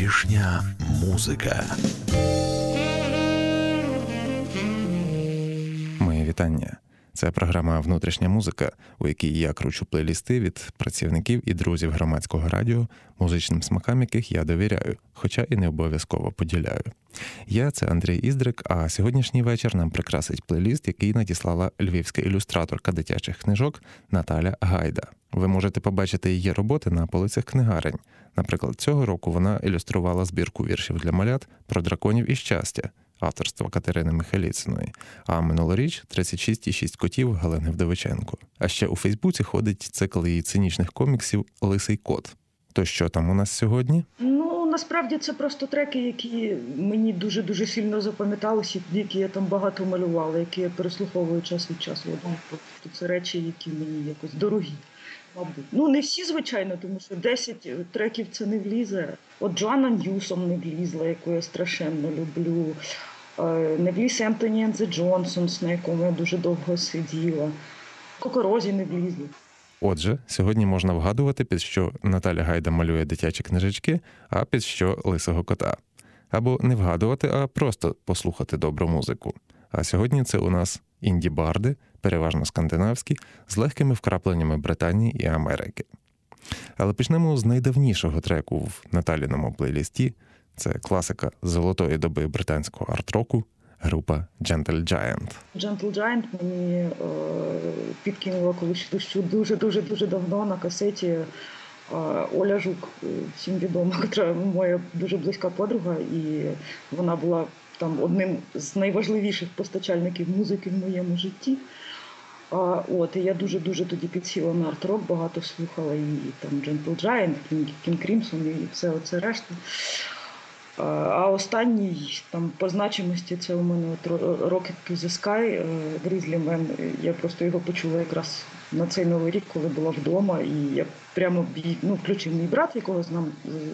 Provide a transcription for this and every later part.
Внутрішня музика. Моє вітання. Це програма «Внутрішня музика», у якій я кручу плейлісти від працівників і друзів громадського радіо, музичним смакам яких я довіряю, хоча і не обов'язково поділяю. Я – це Андрій Іздрик, а сьогоднішній вечір нам прикрасить плейліст, який надіслала львівська ілюстраторка дитячих книжок Наталя Гайда. Ви можете побачити її роботи на полицях книгарень. Наприклад, цього року вона ілюструвала збірку віршів для малят про драконів і щастя, авторства Катерини Михайліциної, а минулоріч 36,6 котів Галини Вдовиченко. А ще у Фейсбуці ходить цикл її цинічних коміксів «Лисий кот». То що там у нас сьогодні? Насправді це просто треки, які мені дуже-дуже сильно запам'яталися, які я там багато малювала, які я переслуховую час від часу. Тобто це речі, які мені якось дорогі, мабуть. Не всі, звичайно, тому що 10 треків це не влізе. От Джоанна Ньюсом не влізла, яку я страшенно люблю. Не вліз Ентоні and the Johnsons, на якому я дуже довго сиділа. Кокорозі не влізли. Отже, сьогодні можна вгадувати, під що Наталя Гайда малює дитячі книжечки, а під що лисого кота. Або не вгадувати, а просто послухати добру музику. А сьогодні це у нас інді-барди, переважно скандинавські, з легкими вкрапленнями Британії і Америки. Але почнемо з найдавнішого треку в Наталіному плейлісті. Це класика золотої доби британського арт-року, група Gentle Giant. Gentle Giant мені підкинула колись дуже давно на касеті Оля Жук, всім відома, яка моя дуже близька подруга, і вона була там одним з найважливіших постачальників музики в моєму житті. І я дуже тоді підсіла на арт-рок, багато слухала і там Gentle Giant, King Crimson і все оце решта. А останній там по значимості це у мене Rocket to the Sky, Grizzly Man. Я просто його почула якраз на цей Новий рік, коли була вдома, і я прямо включив мій брат, якого знав.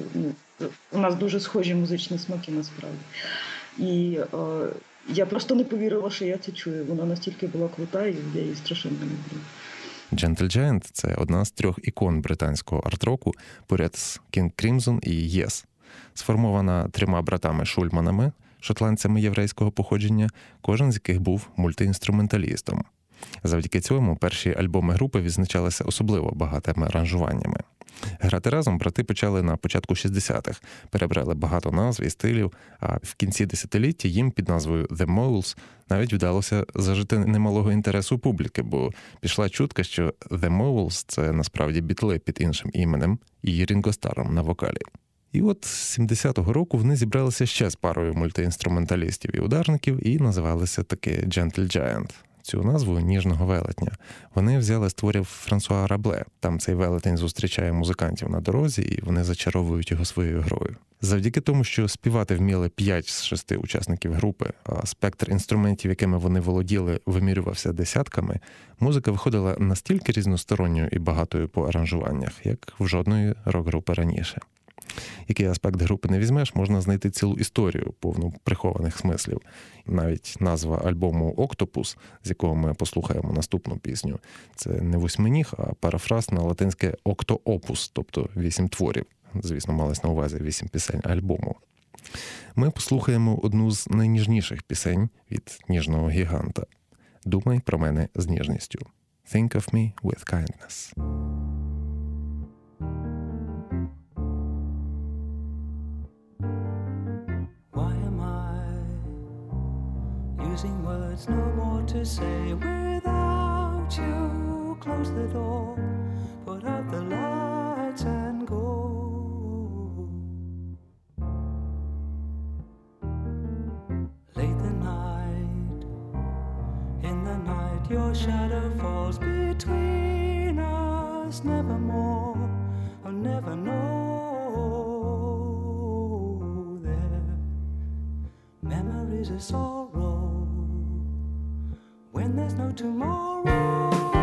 У нас дуже схожі музичні смаки насправді. І я просто не повірила, що я це чую. Вона настільки була крута, і я її страшенно люблю. Gentle Giant – це одна з 3 ікон британського арт-року поряд з King Crimson і Yes. Сформована 3 братами Шульманами, шотландцями єврейського походження, кожен з яких був мультиінструменталістом. Завдяки цьому перші альбоми групи відзначалися особливо багатими аранжуваннями. Грати разом брати почали на початку 60-х, перебрали багато назв і стилів, а в кінці десятиліття їм під назвою The Moles навіть вдалося зажити немалого інтересу публіки, бо пішла чутка, що The Moles – це насправді бітли під іншим іменем і Рінго Старром на вокалі. І от з 70-го року вони зібралися ще з парою мультиінструменталістів і ударників і називалися таки Gentle Giant. Цю назву ніжного велетня вони взяли з творів Франсуа Рабле. Там цей велетень зустрічає музикантів на дорозі, і вони зачаровують його своєю грою. Завдяки тому, що співати вміли 5 з 6 учасників групи, а спектр інструментів, якими вони володіли, вимірювався десятками, музика виходила настільки різносторонньою і багатою по аранжуваннях, як в жодної рок-групи раніше. Який аспект групи не візьмеш, можна знайти цілу історію, повну прихованих смислів. Навіть назва альбому «Октопус», з якого ми послухаємо наступну пісню, це не восьминіг, а парафраз на латинське «octo-opus», тобто 8 творів. Звісно, малось на увазі 8 пісень альбому. Ми послухаємо одну з найніжніших пісень від ніжного гіганта. «Думай про мене з ніжністю». «Think of me with kindness». Using words no more to say without you. Close the door, put out the lights and go. Late the night, in the night your shadow falls between us. Nevermore, I'll never know. There, memories of sorrow. When there's no tomorrow,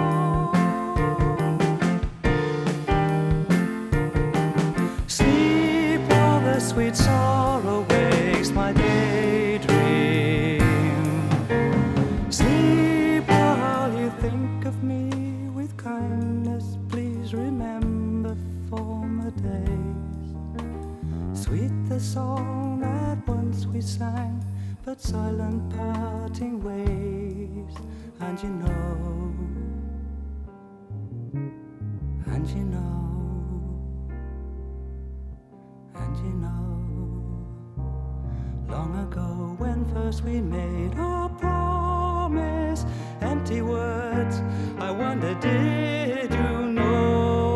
sleep while the sweet sorrow wakes my daydream. Sleep while you think of me with kindness. Please remember former days. Sweet the and you know, and you know, and you know, long ago when first we made our promise, empty words, I wonder did you know?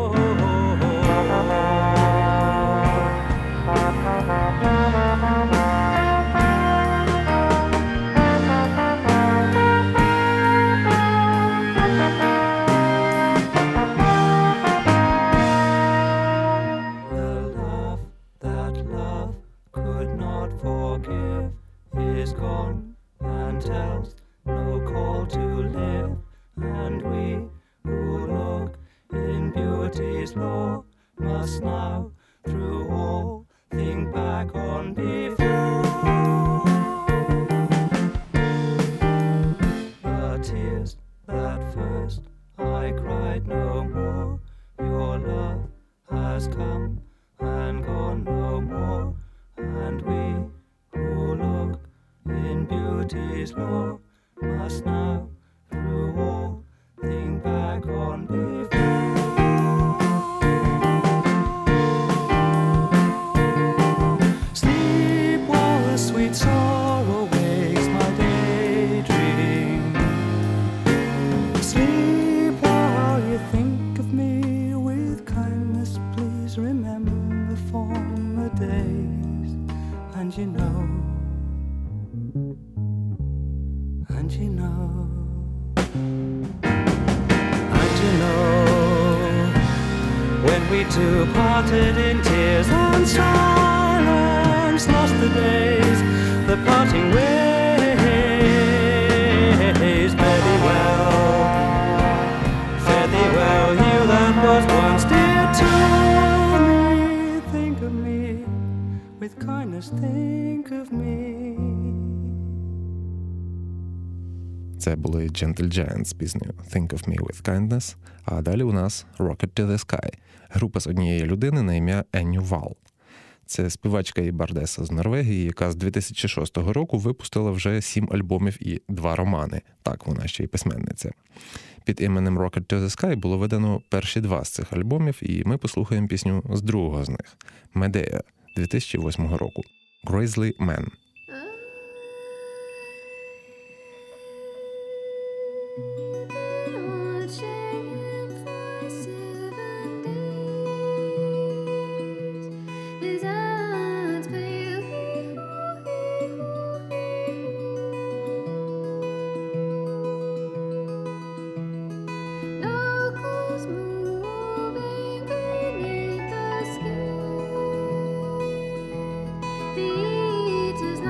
Is gone and tells no call to live, and we who look in beauty's law must now through all think back on before. The tears that first I cried no more, your love has come and gone no more, and we who look in beauty's law must now through all think back on before. Sleep while the sweet sorrow wakes my daydream. Sleep while you think of me with kindness. Please remember former days, and you know, and you know, and you know, when we two parted in tears and silence, lost the days, the parting ways. Fare thee well, you that was once dear to me. Think of me, with kindness think of me. Це були Gentle Giant з піснею «Think of Me with Kindness», а далі у нас «Rocket to the Sky» – група з однієї людини на ім'я Енню Вал. Це співачка і бардеса з Норвегії, яка з 2006 року випустила вже 7 альбомів і 2 романи. Так, вона ще й письменниця. Під іменем «Rocket to the Sky» було видано перші 2 з цих альбомів, і ми послухаємо пісню з другого з них – «Medea» 2008 року «Grizzly Man». Beat is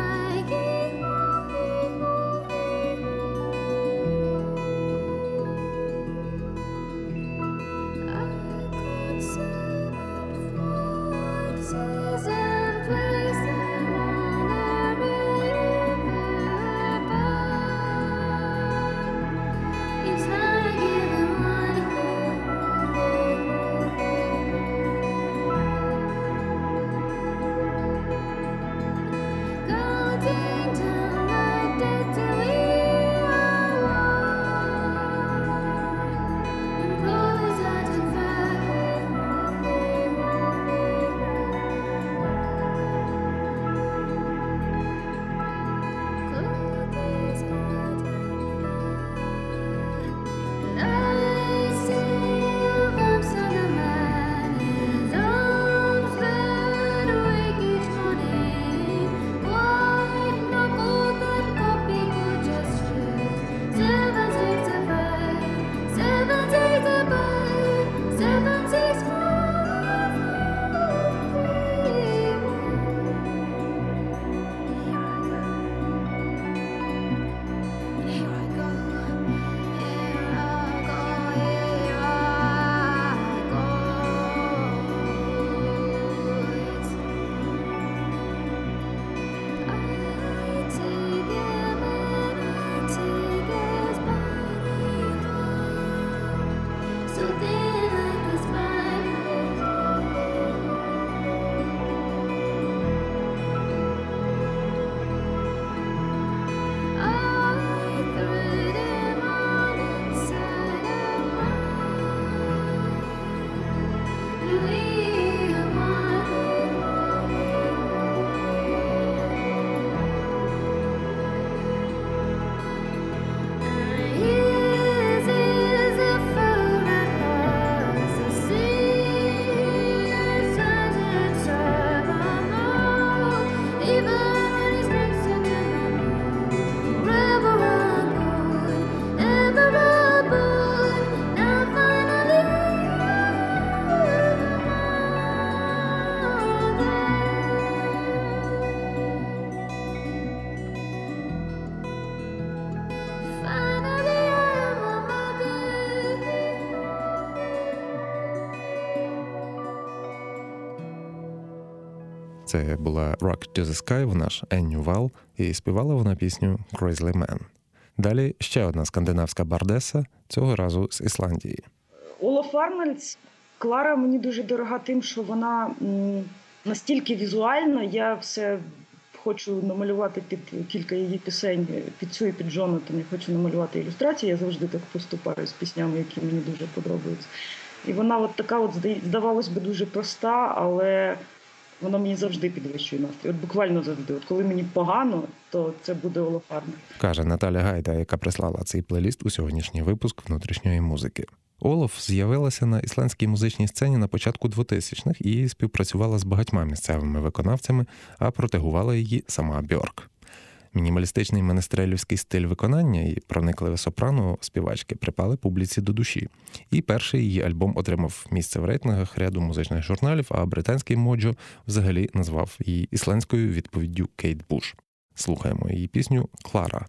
Це була Rock to the Sky, вона ж Енні Вал, і співала вона пісню Grizzly Man. Далі ще одна скандинавська бардеса, цього разу з Ісландії. Олаф Арнольдс. Клара мені дуже дорога тим, що вона настільки візуальна. Я все хочу намалювати під кілька її пісень, під цю і під Джонатан. Я хочу намалювати ілюстрації. Я завжди так поступаю з піснями, які мені дуже подобаються. І вона от така, от, здавалось би, дуже проста, але вона мені завжди підвищує настрій. От буквально завжди. От коли мені погано, то це буде Олаф Арнольдс. Каже Наталя Гайда, яка прислала цей плейліст у сьогоднішній випуск внутрішньої музики. Олаф з'явилася на ісландській музичній сцені на початку 2000-х і співпрацювала з багатьма місцевими виконавцями, а протегувала її сама Бьорк. Мінімалістичний менестрелівський стиль виконання і проникливе сопрано співачки припали публіці до душі. І перший її альбом отримав місце в рейтингах ряду музичних журналів, а британський Моджо взагалі назвав її ісландською відповіддю Кейт Буш. Слухаємо її пісню «Клара».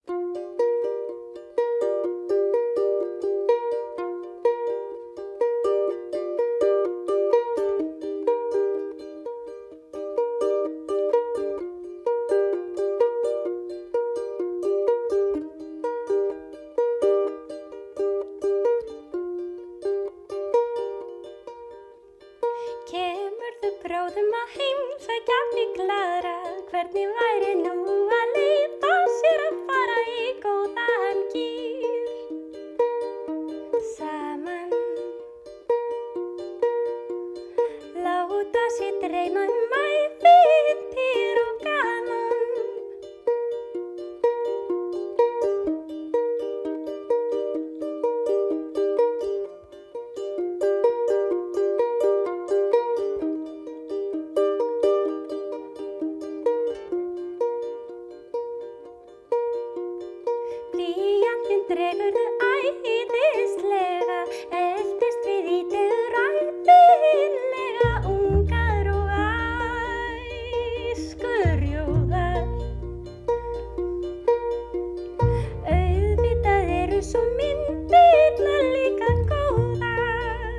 Kemurðu bráðum að heimsækja mig Klara, hvernig væri nú að leyfa sér að fara í góðan gír saman, láta sig dreyma ævintýr og gaman. Blýantinn dregurðu æðislega, eltist við ítið ræðilega, ungar og æskurjóðar. Auðvitað eru svo myndirnar líka góðar.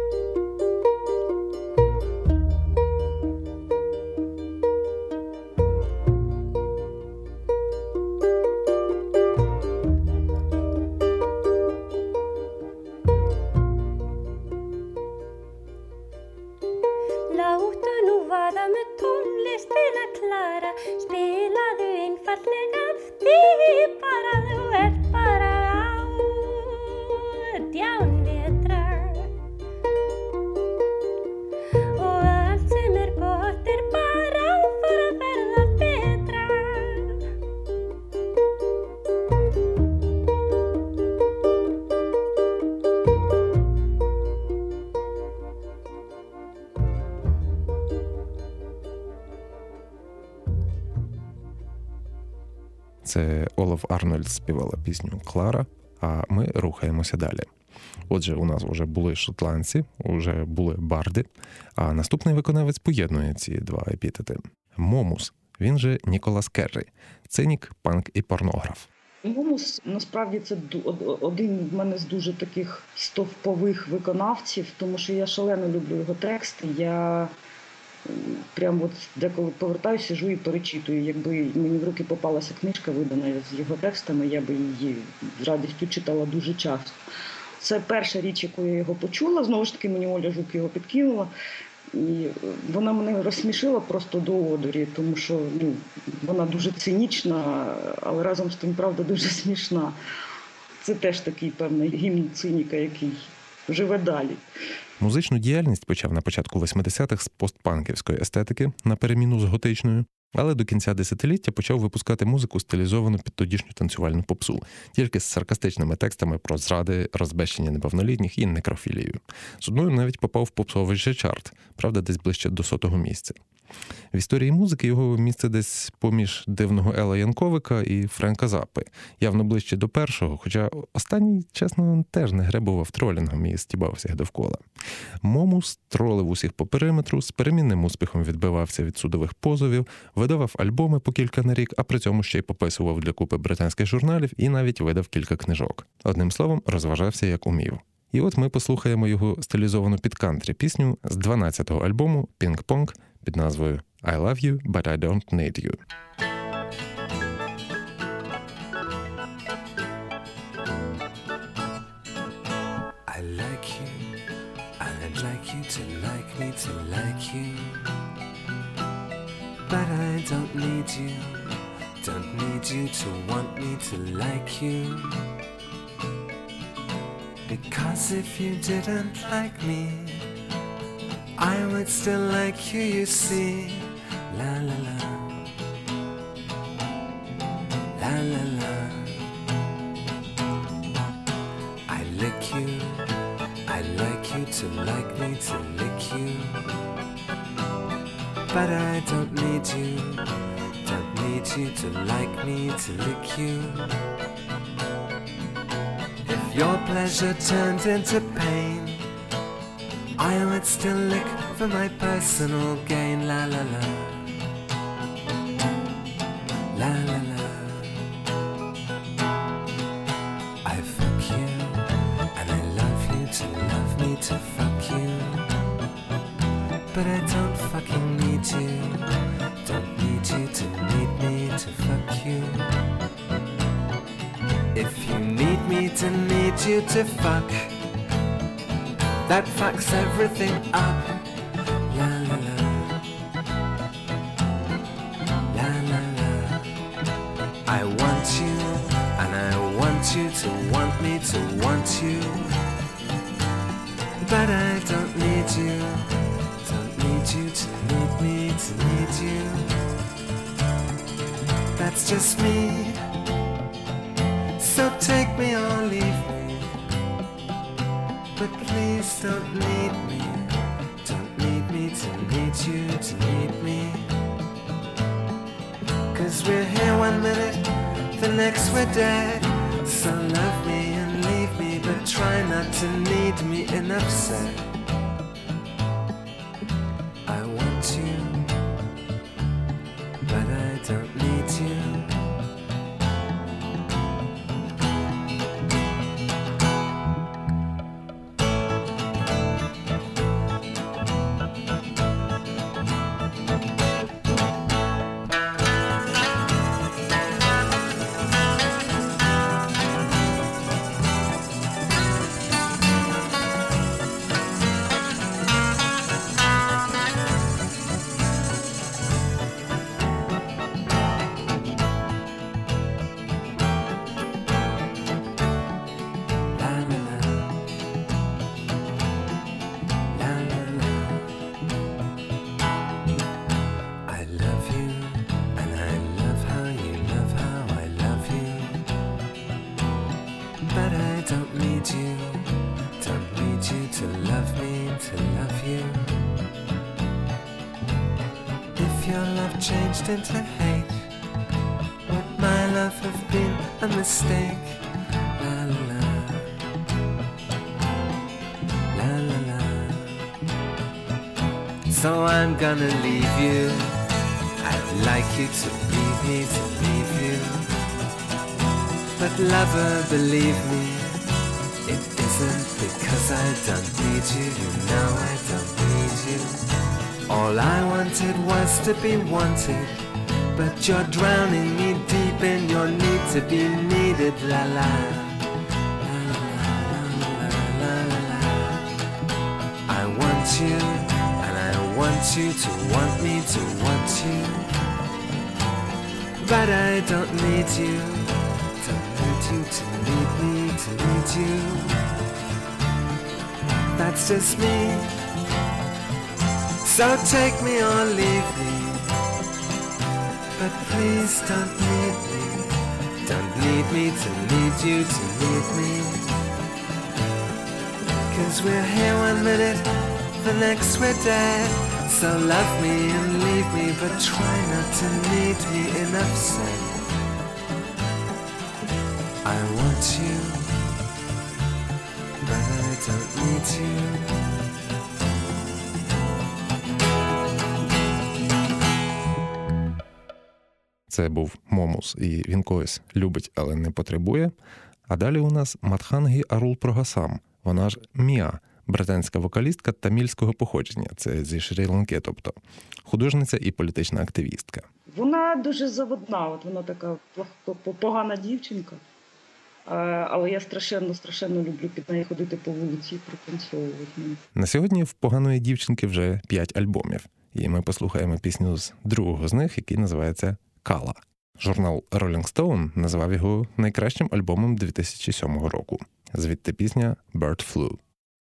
Láttu nú vaða með tónlistina Klara, spilaðu einfaldlega af því bara þú ert bara átján vetra. Og allt sem er gott er bara að fara að verða betra. Це Олаф Арнольдс співала пісню «Клара», а ми рухаємося далі. Отже, у нас вже були шотландці, вже були барди, а наступний виконавець поєднує ці два епітети. Момус, він же Ніколас Керрі, цинік, панк і порнограф. Момус, насправді, це один в мене з дуже таких стовпових виконавців, тому що я шалено люблю його тексти. Я прямо от деколи повертаюся, сижу і перечитую. Якби мені в руки попалася книжка, видана з його текстами, я би її з радістю читала дуже часто. Це перша річ, яку я його почула. Знову ж таки, мені Оля Жук його підкинула. І вона мене розсмішила просто до одурі, тому що вона дуже цинічна, але разом з тим, правда, дуже смішна. Це теж такий певний гімн циніка, який живе далі. Музичну діяльність почав на початку 80-х з постпанківської естетики на переміну з готичною, але до кінця десятиліття почав випускати музику, стилізовану під тодішню танцювальну попсу, тільки з саркастичними текстами про зради, розбещення неповнолітніх і некрофілію. З одною навіть попав в попсовий же чарт, правда, десь ближче до 100-го місця. В історії музики його місце десь поміж дивного Ела Янковика і Френка Заппи, явно ближче до першого, хоча останній, чесно, теж не гребував тролінгом і стібав всіх довкола. Момус тролив усіх по периметру, з перемінним успіхом відбивався від судових позовів, видавав альбоми по кілька на рік, а при цьому ще й пописував для купи британських журналів і навіть видав кілька книжок. Одним словом, розважався як умів. І от ми послухаємо його стилізовану під кантрі пісню з 12-го альбому «Пінг-понг» під назвою «I love you, but I don't need you». I like you, and I'd like you to like me to like you. But I don't need you to want me to like you. Because if you didn't like me, I would still like you, you see. La la la, la la la. I lick you, I like you to like me to lick you. But I don't need you to like me to lick you. If your pleasure turned into pain, I would still lick for my personal gain. La la la, la la la. I fuck you, and I love you to love me to fuck you. But I don't fucking need you, don't need you to need me to fuck you. If you need me to need you to fuck, that fucks everything up. La la la, la la la. I want you, and I want you to want me to want you. But I don't need you to need me to need you. That's just me. So take me or leave me, but please don't need me to need you to need me. 'Cause we're here one minute, the next we're dead. So love me and leave me, but try not to need me enough said. I want you, but I don't need you. Changed into hate, would my love have been a mistake? La la la, la la la. So I'm gonna leave you, I'd like you to leave me to leave you. But lover, believe me, it isn't because I don't need you. You know I don't need you. All I wanted was to be wanted, but you're drowning me deep in your need to be needed. La la, la la la la la la. I want you, and I want you to want me to want you. But I don't need you to need me to need you. That's just me. So take me or leave me, but please don't need me to need you to need me. 'Cause we're here one minute, the next we're dead. So love me and leave me, but try not to need me enough said. I want you, but I don't need you. Це був Момус, і він когось любить, але не потребує. А далі у нас Матхангі Арул Прогасам, вона ж Міа, британська вокалістка тамільського походження, це зі Шрі-Ланки, тобто художниця і політична активістка. Вона дуже заводна, от вона така погана дівчинка, але я страшенно люблю під нею ходити по вулиці і пританцьовувати. На сьогодні в поганої дівчинки вже 5 альбомів, і ми послухаємо пісню з другого з них, який називається «Кала». Журнал Rolling Stone назвав його найкращим альбомом 2007 року. Звідти пісня «Bird Flu».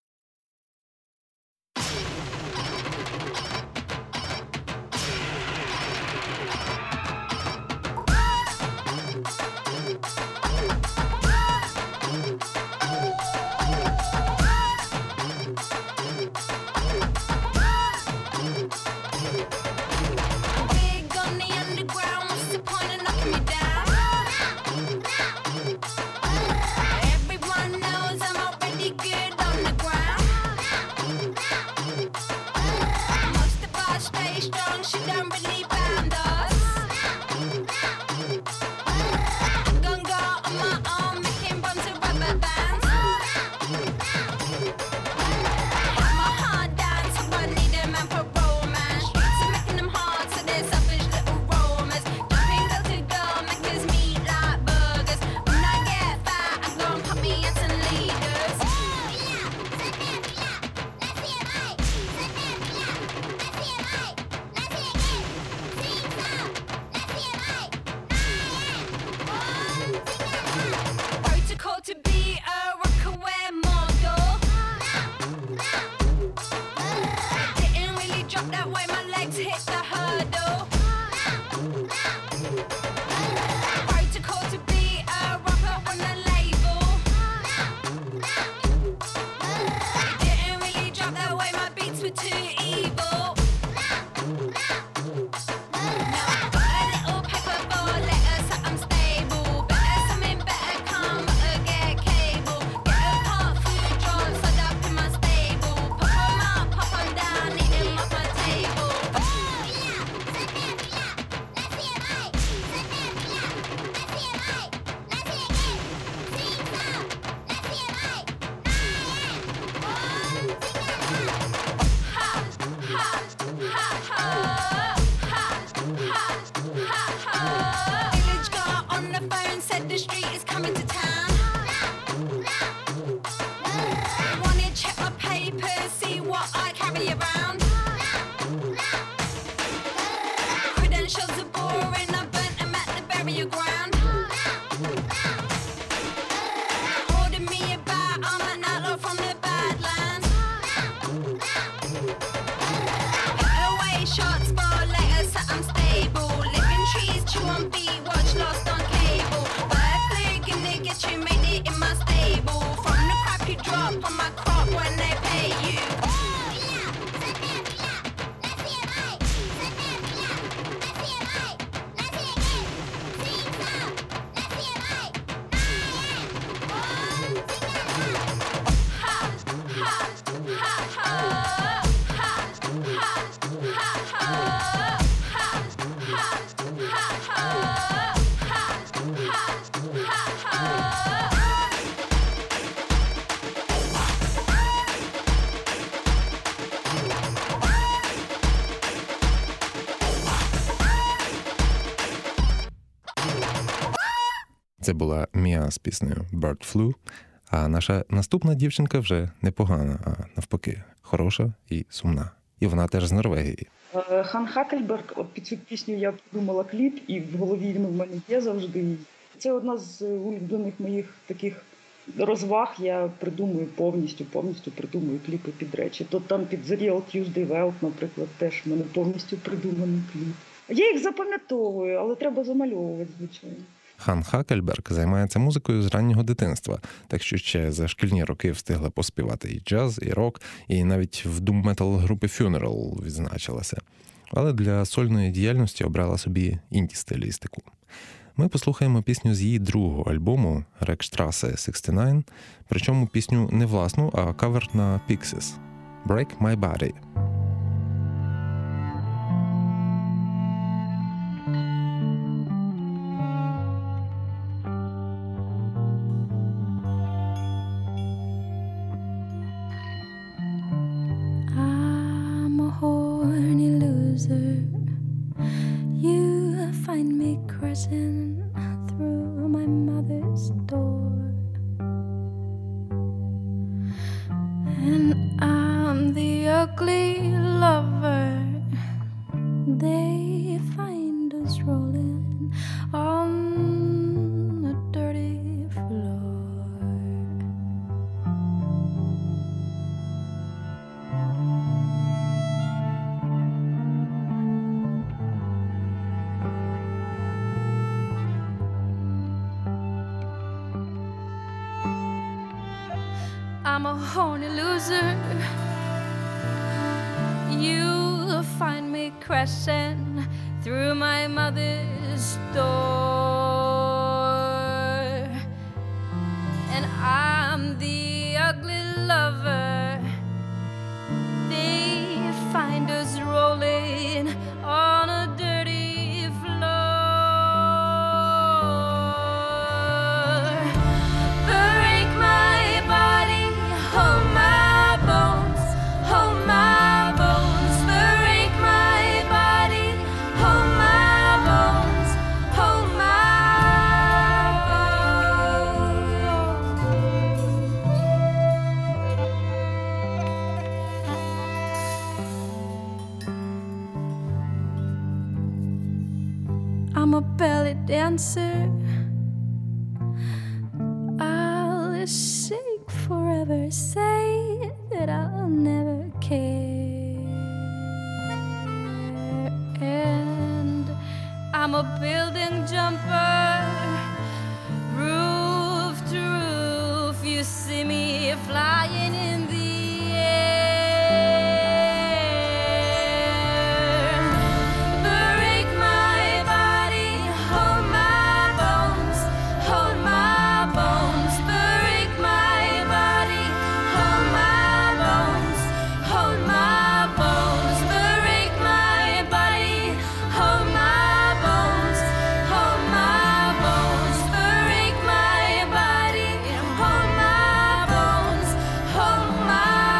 Це була Міа з піснею «Bird Flu», а наша наступна дівчинка вже не погана, а навпаки, хороша і сумна. І вона теж з Норвегії. Хан Хакельберг, під цю пісню я придумала кліп, і в голові він у мене є завжди. Це одна з улюблених моїх таких розваг. Я придумую повністю придумую кліпи під речі. То там під The Real Tuesday Welt, наприклад, теж в мене повністю придуманий кліп. Я їх запам'ятовую, але треба замальовувати, звичайно. Хан Хакельберг займається музикою з раннього дитинства, так що ще за шкільні роки встигла поспівати і джаз, і рок, і навіть в дум-метал групи Funeral відзначилася. Але для сольної діяльності обрала собі інді-стилістику. Ми послухаємо пісню з її другого альбому «Рекштрассе 69», причому пісню не власну, а кавер на Pixies «Break My Body». I'm a horny loser. You'll find me crashing through my mother's door, and I'm the ugly lover. They find us rolling on a dirty floor. Break my body, hold my bones, hold my bones. Break my body, hold my bones, hold my bones. I'm a belly dancer. I'll shake forever, say that I'll never care. And I'm a building jumper, roof to roof. You see me flying in the air. Break my body, hold my bones, hold my bones. Break my body, hold my bones, hold my bones. Break my body, hold my bones, hold my bones. Break my body, hold my bones, hold my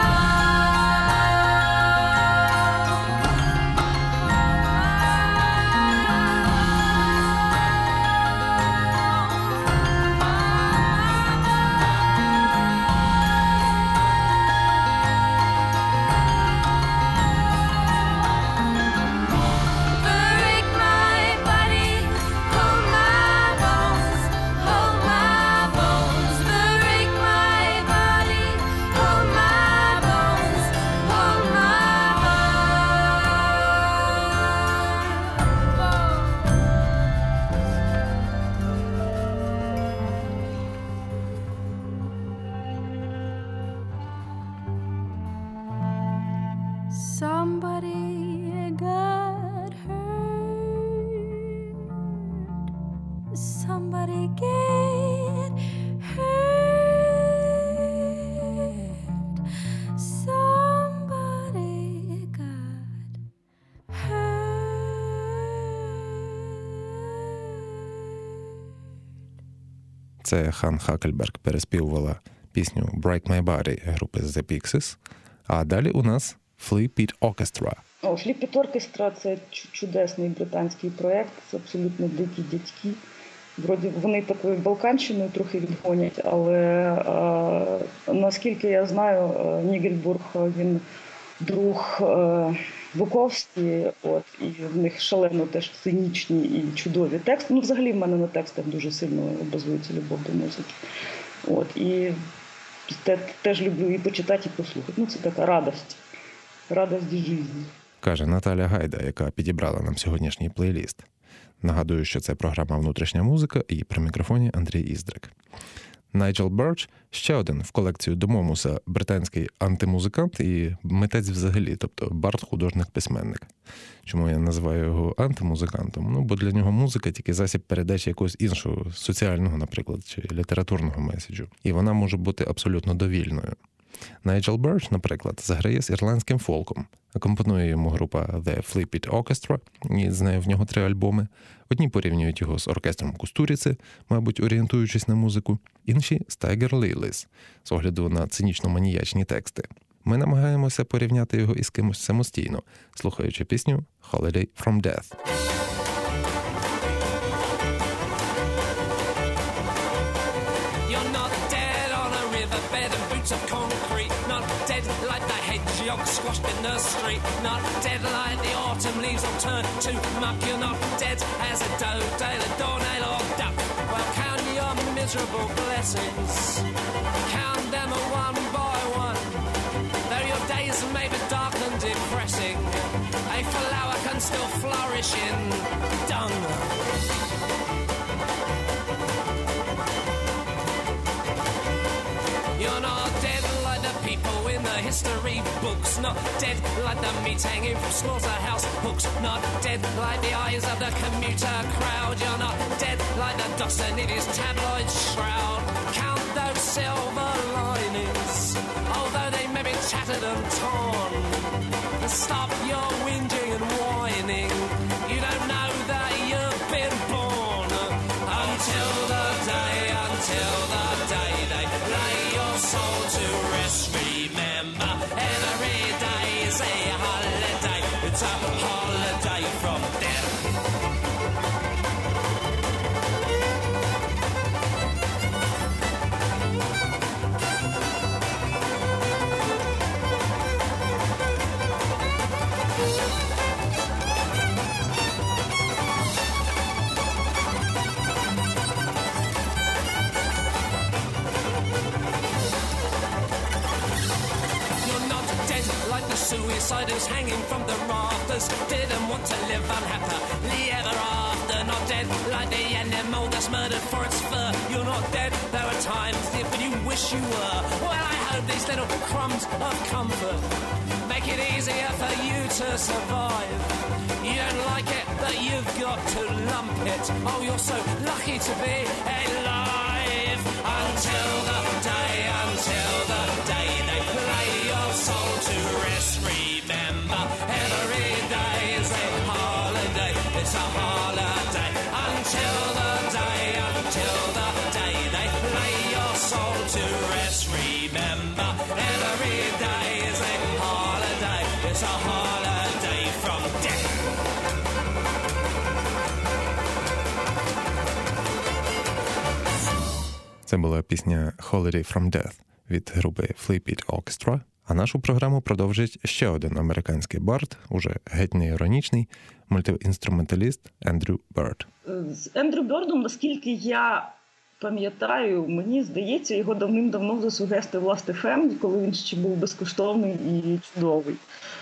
break my body, hold my bones, hold my bones. Break my body, hold my bones, hold my bones. Somebody got hurt. Somebody get hurt. Somebody got hurt. Це Хан Хакельберг переспівувала пісню «Break My Body» групи The Pixies. А далі у нас Flea Pit Orchestra. Flea Pit Orchestra – це чудесний британський проєкт, це абсолютно дикі дядьки. Вроді вони такою балканщиною трохи відгонять, але наскільки я знаю, Нігельбург, він друг Буковський, і в них шалено теж цинічні і чудові тексти. Ну, взагалі в мене на текстах дуже сильно базується любов до музики. І теж люблю і почитати, і послухати. Ну, це така радость життя. Каже Наталя Гайда, яка підібрала нам сьогоднішній плейліст. Нагадую, що це програма «Внутрішня музика» і при мікрофоні Андрій Іздрик. Найджел Берч – ще один в колекцію Домомуса британський антимузикант і митець взагалі, тобто бард-художник-письменник. Чому я називаю його антимузикантом? Ну, бо для нього музика – тільки засіб передачі якогось іншого, соціального, наприклад, чи літературного меседжу. І вона може бути абсолютно довільною. Найджел Берч, наприклад, заграє з ірландським фолком. Акомпонує йому група The Flea Pit Orchestra, і з нею в нього 3 альбоми. Одні порівнюють його з оркестром Кустуріці, мабуть, орієнтуючись на музику, інші – з Tiger Lilies, з огляду на цинічно-маніячні тексти. Ми намагаємося порівняти його із кимось самостійно, слухаючи пісню «Holiday from Death». Squashed in the street, not dead like the autumn leaves will turn to muck. You're not dead as a doe, dale, a doornail or duck. Well, count your miserable blessings, count them one by one. Though your days may be dark and depressing, a flower can still flourish in dung. You're not dead like people in the history books. Not dead like the meat hanging from slaughterhouse hooks. Not dead like the eyes of the commuter crowd. You're not dead like the doctor in his tabloid shroud. Count those silver linings, although they may be tattered and torn. Stop your whinging and whining. You don't know that you've been born. Until the day they lay your soul to rest. Remember, every day is a holiday. It's a holiday from death. Suicide who's hanging from the rafters didn't want to live unhappily ever after. Not dead like the animal that's murdered for its fur. You're not dead, there are times when you wish you were. Well, I hope these little crumbs of comfort make it easier for you to survive. You don't like it, but you've got to lump it. Oh, you're so lucky to be alive. Until the day they play your soul to rest. Remember, every day is a holiday. It's a holiday. Until the day they play your soul to rest. Remember, every day is a holiday. It's a holiday from death. Це була пісня «Holiday from Death» від групи Flip It Orchestra. А нашу програму продовжить ще один американський бард, уже геть не іронічний, мультиінструменталіст Ендрю Бирд. З Ендрю Бирдом, наскільки я пам'ятаю, мені здається, його давним-давно засугестив Last.fm, коли він ще був безкоштовний і чудовий.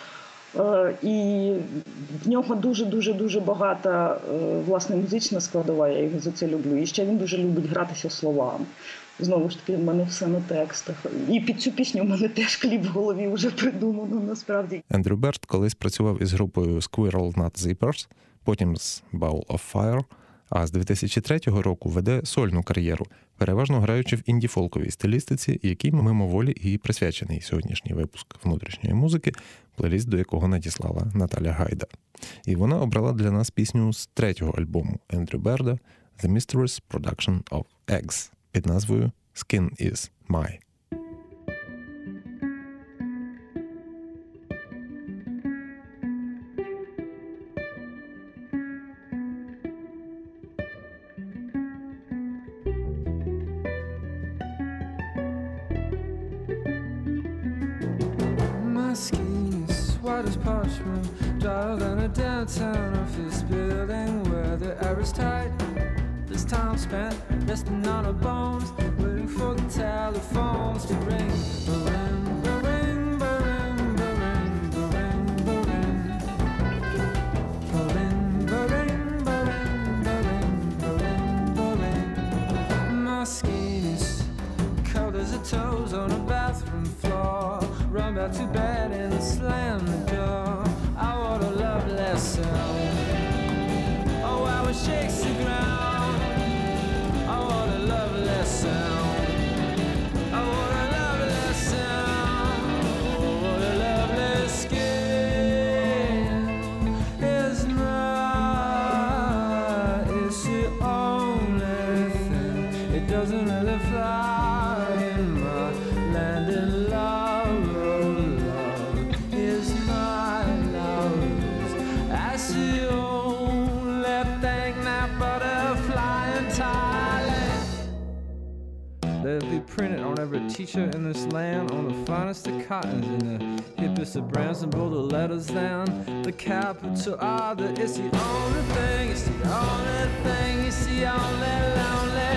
І в нього дуже багата, власне, музична складова, я його за це люблю. І ще він дуже любить гратися словами. Знову ж таки, в мене все на текстах. І під цю пісню в мене теж кліп в голові вже придумано, насправді. Ендрю Бирд колись працював із групою Squirrel Nut Zippers, потім з Ball of Fire, а з 2003 року веде сольну кар'єру, переважно граючи в інді-фолковій стилістиці, якій мимоволі і присвячений сьогоднішній випуск внутрішньої музики, плейліст до якого надіслала Наталя Гайда. І вона обрала для нас пісню з третього альбому Ендрю Бирда «The Mysterious Production of Eggs» під назвою «Skin is My». My skin is white as parchment, drier than a downtown office building where the air is tight. This time spent resting on our bones, waiting for the telephones to ring. Ba-ring, ba-ring, ba-ring, ba-ring, ba-ring, ba-ring. Ba-ring, ba-ring, ba-ring, ba-ring, ba-ring, ba-ring. My skin is cold as the toes on a bathroom floor. Run back to bed and slam the door. I want a love lesson. Oh, how it shakes the ground. I want a love lesson. I want a love lesson. Oh, what a lovely skin is mine. It's the only thing. It doesn't really fly in my land in love. Love is my love. That's the only thing that butterfly in Thailand. They'll be printed on every t-shirt in this land, on the finest of cottons and the hippest of brands, and blow the letters down. The capital R, it's the only thing, it's the only thing, it's the only lonely.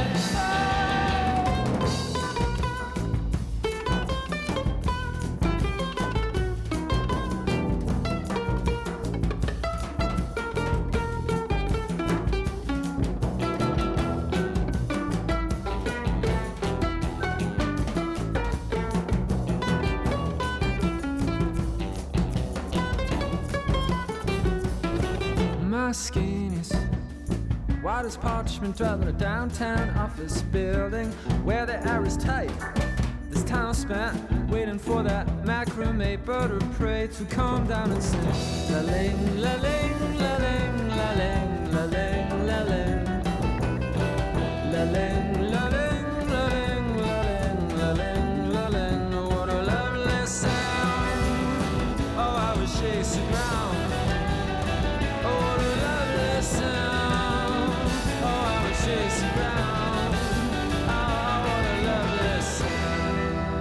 skin is white as parchment, rather a downtown office building where the air is tight. This time spent waiting for that macrame bird of prey to come down and sing. La-ling, la-ling, la-ling, la-ling, la-ling, la-ling. La-ling, la-ling, la-ling, la-ling, la-ling, la-ling. Oh, what a lovely sound. Oh, I wish she's the ground. Oh, what a lovely sound. Oh, I wish she's the ground. Oh, what a lovely sound.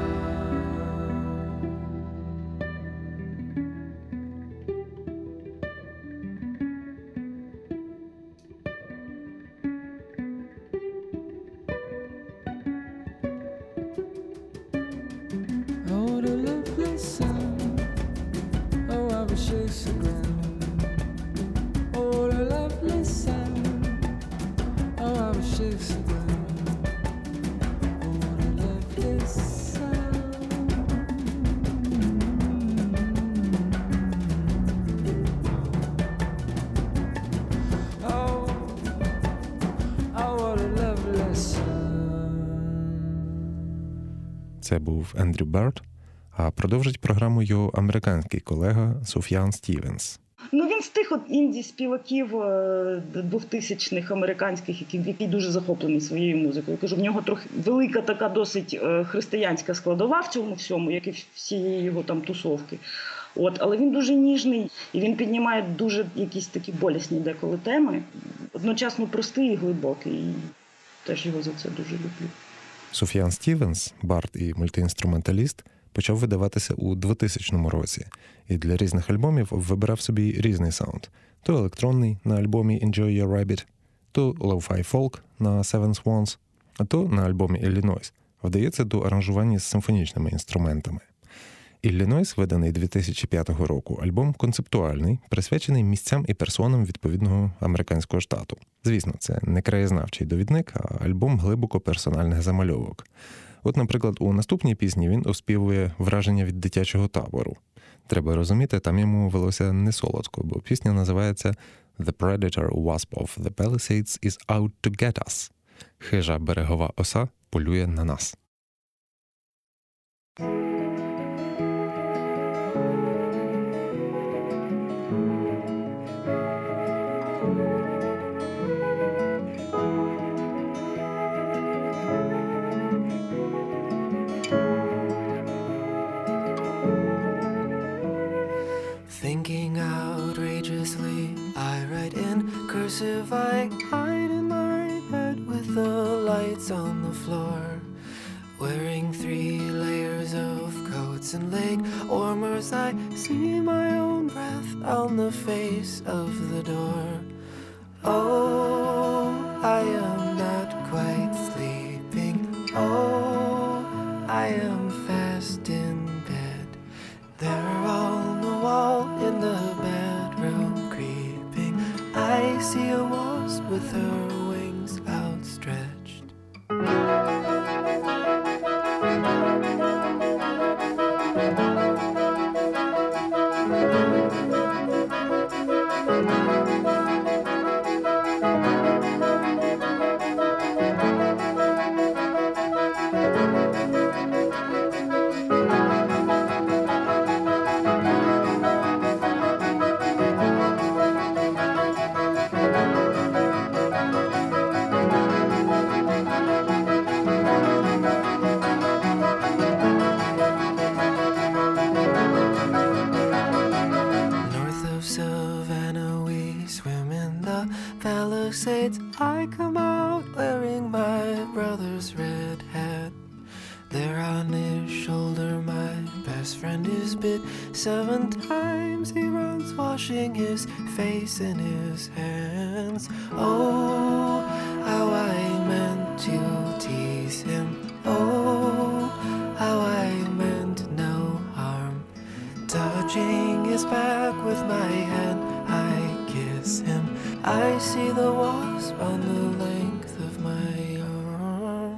Oh, what a lovely sound. Oh, I wish she's the ground. Oh, what a lovely sound. Oh, I wish she's the ground. Oh, what a lovely sound. Oh, oh, what a lovely sound. Це був Ендрю Берд, а продовжить програму його американський колега Суф'ян Стівенс. Ну, він з тих от інді-співаків 2000-х американських, який дуже захоплений своєю музикою. Я кажу, в нього трохи велика така досить християнська складова в цьому всьому, як і всієї його там тусовки. От, але він дуже ніжний, і він піднімає дуже якісь такі болісні деколи теми. Одночасно простий і глибокий. І теж його за це дуже люблю. Суф'ян Стівенс, бард і мультиінструменталіст, почав видаватися у 2000 році і для різних альбомів вибирав собі різний саунд. То електронний на альбомі Enjoy Your Rabbit, то lo-fi фолк на Seven Swans, а то на альбомі Illinois вдається до аранжування з симфонічними інструментами. Illinois, виданий 2005 року, альбом концептуальний, присвячений місцям і персонам відповідного американського штату. Звісно, це не краєзнавчий довідник, а альбом глибоко персональних замальовок. От, наприклад, у наступній пісні він оспівує враження від дитячого табору. Треба розуміти, там йому велося не солодко, бо пісня називається «The Predator Wasp of the Palisades is out to get us». Хижа берегова оса полює на нас. Thinking outrageously, I write in cursive, I hide in my bed with the lights on the floor, wearing 3 layers of coats and leg warmers. I see my own breath on the face of the door. Oh, I am not quite sleeping. Oh, I am fast in bed. They're on the wall in the bedroom creeping. I see a wasp with her wings outstretched. Palisades, I come out wearing my brother's red hat. There on his shoulder my best friend is bit 7 times. He runs washing his face in his hands. Oh, how I meant to tease him. Oh, how I meant no harm. Touching his back with my hand, I kiss him. I see the wasp on the length of my arm.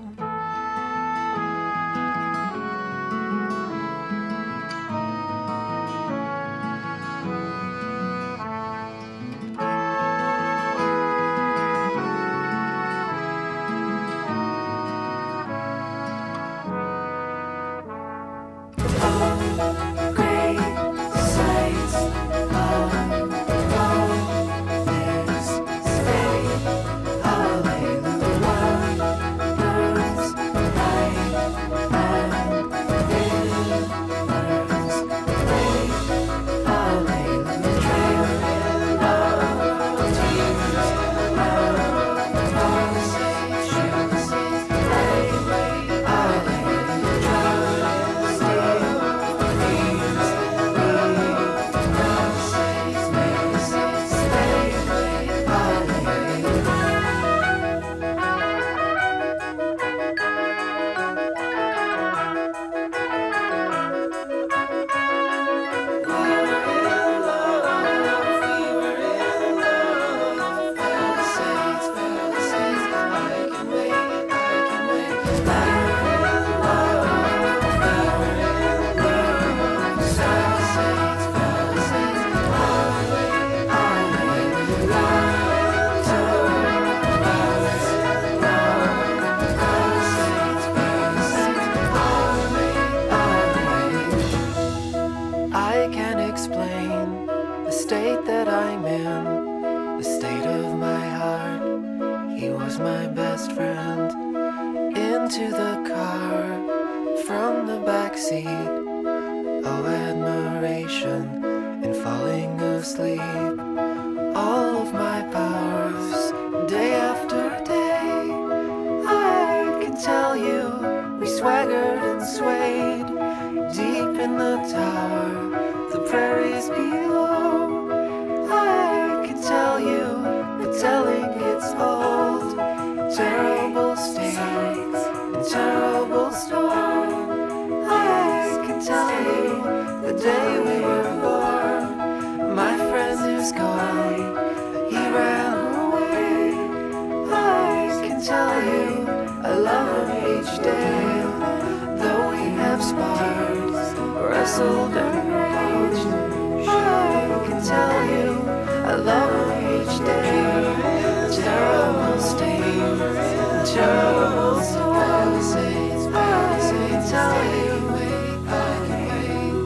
succeed. Oh, admiration in falling asleep. All of my powers, day after day. I can tell you, we swaggered and swayed. Deep in the tower, the prairies below. I can tell you, but telling it's old. Terrible states and terrible storm. I can tell you, the day we were born. My friend is gone, he ran away. I can tell you, I love him each day. Though we have sparred, wrestled and raged, I can tell you, I love him each day. Terrible state, terrible storms. I can tell you, I can wait.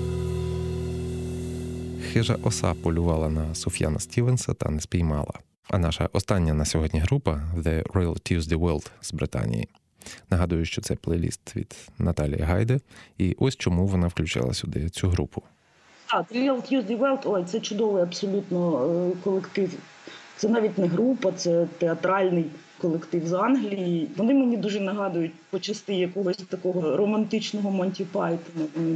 Хижа оса полювала на Суф'яна Стівенса та не спіймала. А наша остання на сьогодні група The Real Tuesday World з Британії. Нагадую, що це плейліст від Наталії Гайде, і ось чому вона включила сюди цю групу. Так, Real Tuesday World, ой, це чудовий абсолютно колектив. Це навіть не група, це театральний колектив з Англії. Вони мені дуже нагадують по части якогось такого романтичного Монті Пайтона. Вони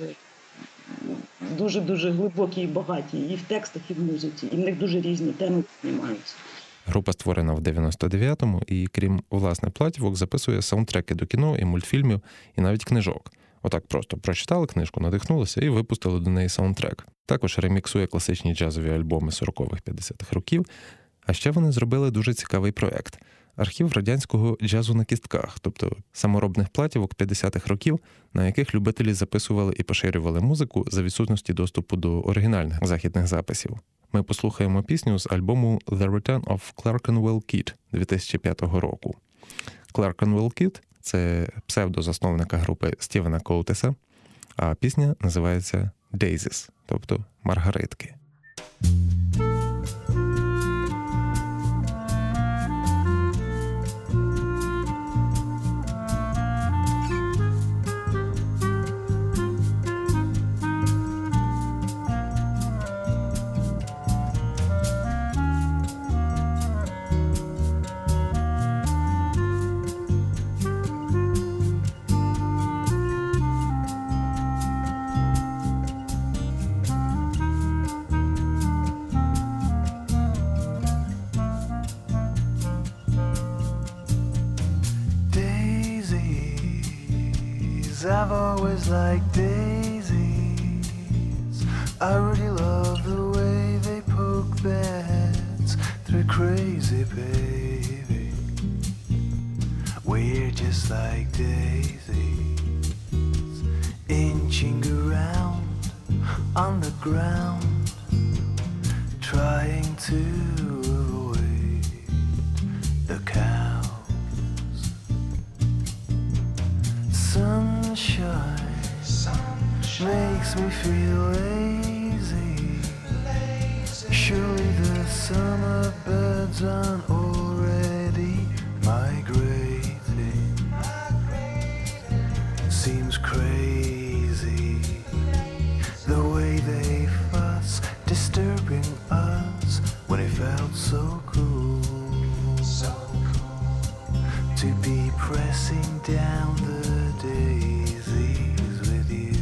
дуже глибокі і багаті і в текстах, і в музиці. І в них дуже різні теми піднімаються. Група створена в 99-му і, крім власне платівок, записує саундтреки до кіно і мультфільмів, і навіть книжок. Отак просто прочитали книжку, надихнулися і випустили до неї саундтрек. Також реміксує класичні джазові альбоми 40-х-50-х років. А ще вони зробили дуже цікавий проект – архів радянського джазу на кістках, тобто саморобних платівок 50-х років, на яких любителі записували і поширювали музику за відсутності доступу до оригінальних західних записів. Ми послухаємо пісню з альбому «The Return of Clerkenwell Kid» 2005 року. Clerkenwell Kid – це псевдозасновника групи Стівена Коутеса, а пісня називається «Daisies», тобто «Маргаритки». I've always liked daisies. I really love the way they poke their heads through crazy, baby. We're just like daisies, inching around on the ground, trying to avoid the cows. Sunshine makes me feel lazy. Surely the summer birds aren't already migrating. Seems crazy the way they fuss, disturbing us when it felt so cool. To be pressing down the daisies with you.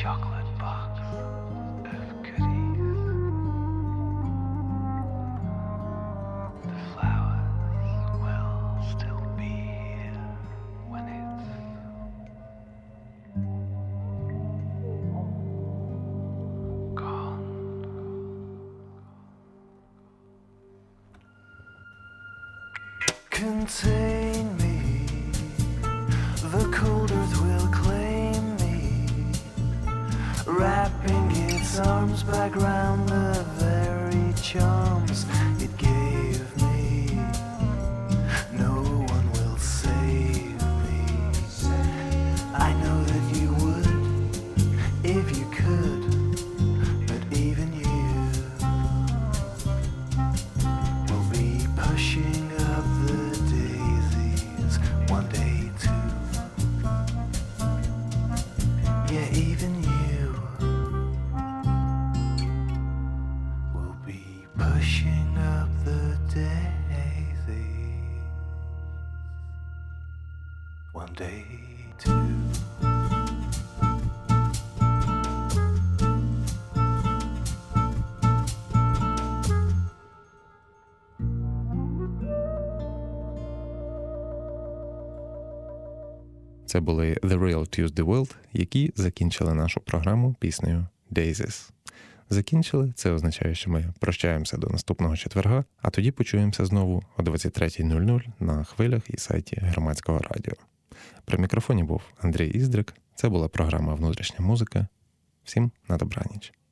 chocolate box of goodies. The flowers will still be here when it's gone. Contain me, the cold earth will claim me, wrapping its arms back round the very charms it gave me. No one will save me. I know that you would, if you could, but even you will be pushing up the daisies one day too. Yeah, even you will be pushing up the daisies one day too. Це були The Real Tuesday World, які закінчили нашу програму піснею Daisies. Закінчили – це означає, що ми прощаємося до наступного четверга, а тоді почуємося знову о 23:00 на хвилях і сайті Громадського радіо. При мікрофоні був Андрій Іздрик. Це була програма «Внутрішня музика». Всім на добраніч.